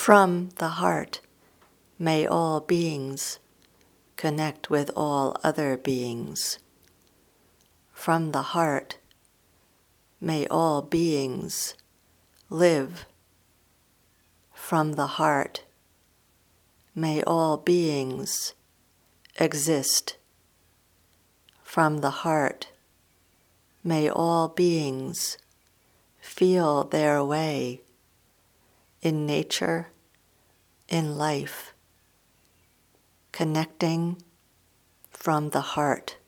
From the heart, may all beings connect with all other beings. From the heart, may all beings live. From the heart, may all beings exist. From the heart, may all beings feel their way in nature, in life, connecting from the heart.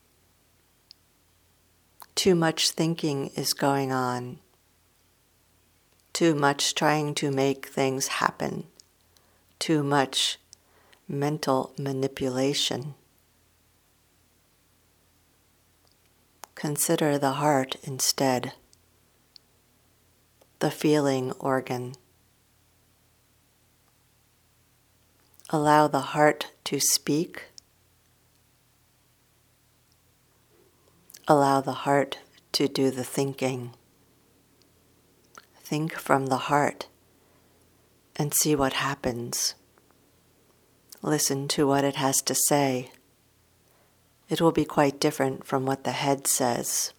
Too much thinking is going on, too much trying to make things happen, too much mental manipulation. Consider the heart instead, the feeling organ. Allow the heart to speak. Allow the heart to do the thinking. Think from the heart and see what happens. Listen to what it has to say. It will be quite different from what the head says.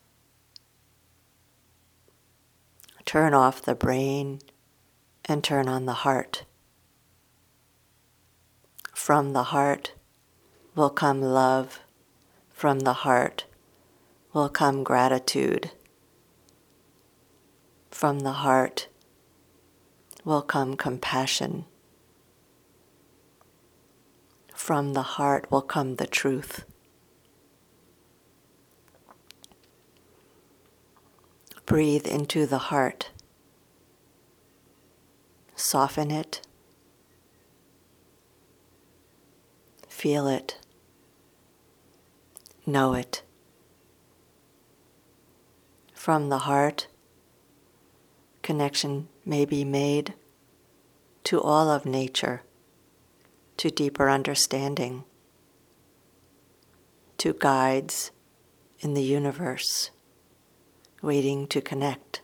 Turn off the brain and turn on the heart. From the heart will come love. From the heart will come gratitude. From the heart will come compassion. From the heart will come the truth. Breathe into the heart. Soften it. Feel it. Know it. From the heart, connection may be made to all of nature, to deeper understanding, to guides in the universe waiting to connect.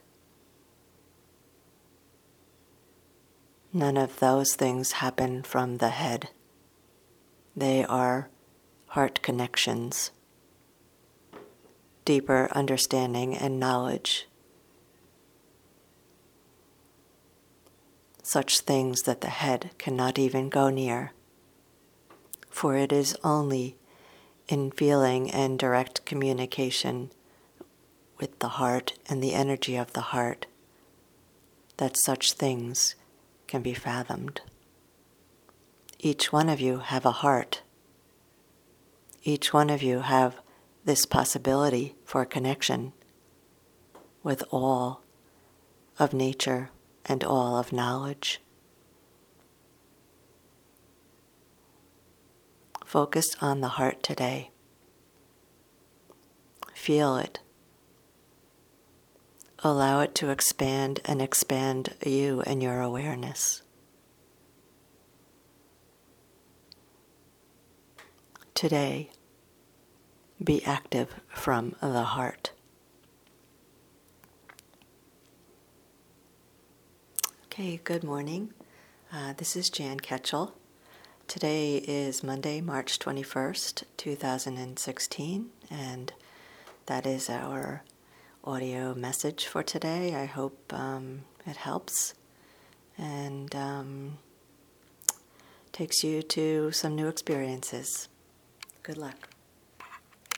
None of those things happen from the head. They are heart connections, deeper understanding and knowledge, such things that the head cannot even go near, for it is only in feeling and direct communication with the heart and the energy of the heart that such things can be fathomed. Each one of you have a heart. Each one of you have this possibility for connection with all of nature and all of knowledge. Focus on the heart today. Feel it. Allow it to expand and expand you and your awareness. Today, be active from the heart. Okay, good morning. This is Jan Ketchel. Today is Monday, March 21st, 2016, and that is our audio message for today. I hope it helps and takes you to some new experiences. Good luck.